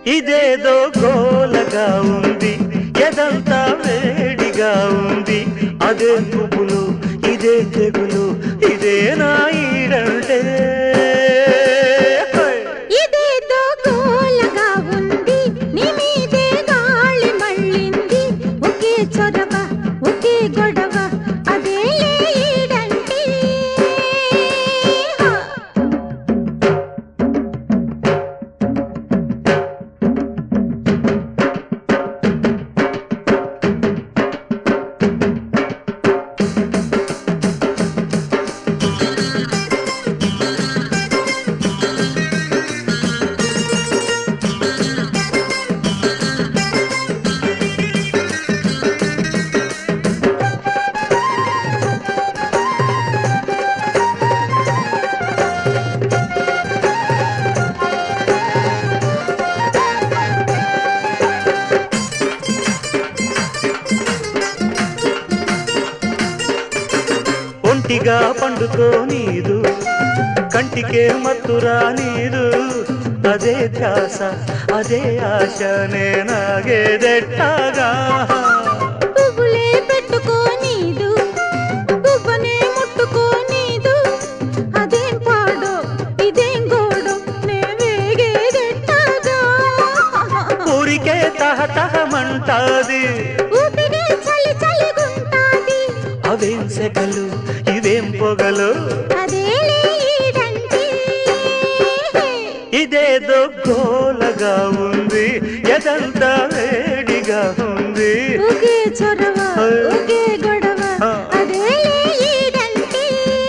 ఇదేదో గోలగా ఉంది, ఎదంతా వేడిగా ఉంది. అదే పువ్వులు, ఇదే తెగులు, ఇదే నా ఈడంటే. ఇదేదో గోలగా ఉంది, నీ మీదే గాలి మళ్ళింది. ఒకే చొరవ, ఒకే గొడవ, అదే ఈడంటే. ఒంటిగా పండుకో నీదు, కంటికే మత్తురా నీదు. అదే ధ్యాస, అదే ఆశ, నేనాగేదెట్టాగా. పువ్వులే పెట్టుకోనీదు, పువ్వనే ముట్టుకోనీదు. అదేం పాడో, ఇదేం గోడో, నే వేగేదెట్టాగా. ఊరికే తహతహమంటాది, ఊపిరే చలి చలిగుంటాది. అవేం సెగలు, ఇవేం పొగలు. అదేలే ఈడంటే. ఇదేదో గోలగా ఉంది, ఎదంతా వేడిగా ఉంది. ఒకే చొరవ, ఒకే గొడవ, అదేలే ఈడంటే.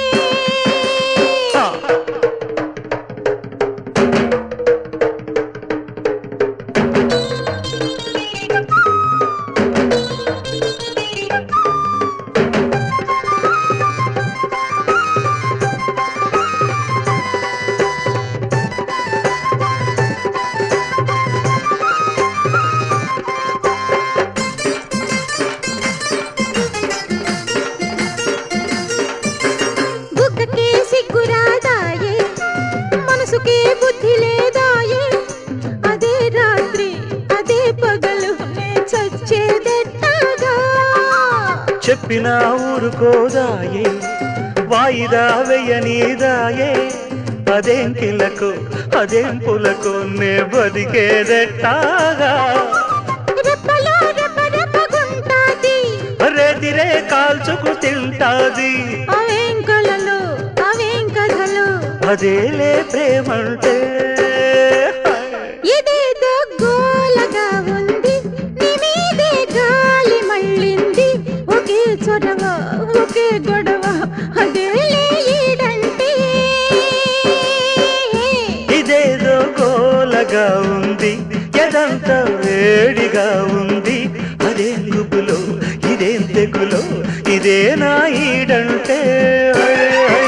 బుగ్గకే సిగ్గురాదాయే, మనసుకే బుద్ధి లేదాయే. అదే రాత్రి, అదే పగలు, నే చచ్చేదెట్టాగా. చెప్పినా ఊరుకోదాయే, వాయిదా వెయ్యనీదాయే. అదేం కిలకు, అదేం పులకు, నే బతికేదెట్టాగా. రెప్పలో రెప్పరెప్పగుంటాది, రేతిరే కాల్చుకు తింటాది. అవేం కలలు, అవేం కథలు. అదేలే ప్రేమంటే. ఇదేదో గోలగా ఉంది, నీ మీదే గాలి మళ్ళింది. ఒకే చొరవ, ఒకే గొడవ, అదేలే ఈడంటే. ఇదేదో గోలగా ఉంది, ఎదంతా వేడిగా ఉంది. అదేం గుబులో, ఇదేం తెగులో, ఇదే నా ఈడంటే.